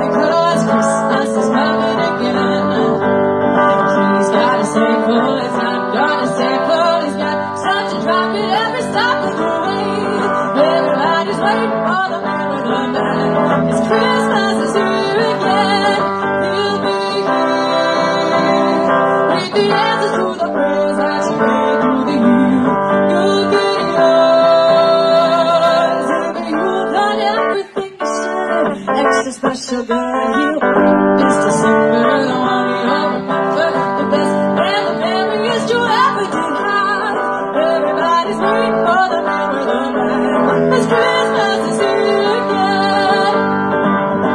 because Christmas is coming again. He's got a sample, he's not gonna sample. He's got such a drop at every stop of the way. Everybody's waiting for the man with the night. It's Christmas is here again. He'll be here with the answers to the prayers that you prayed through the year. You'll get yours. You've done everything you should. Extra special, girl, he'll bring this December.